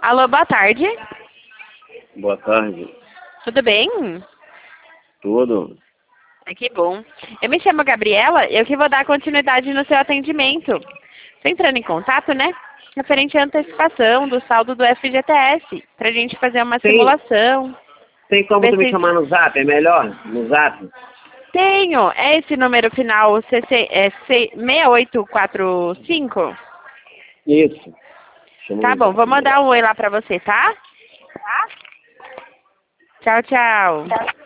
Alô, boa tarde. Boa tarde. Tudo bem? Tudo? Que bom. Eu me chamo Gabriela e eu que vou dar continuidade no seu atendimento. Estou entrando em contato, né? Referente à antecipação do saldo do FGTS, pra gente fazer uma simulação. Tem como Ver tu me se- chamar no zap? É melhor? No zap? Tenho. É esse número final 6845? Isso. Chama Tá no bom, zap, vou melhor. mandar um oi lá pra você, tá? Tchau, tchau.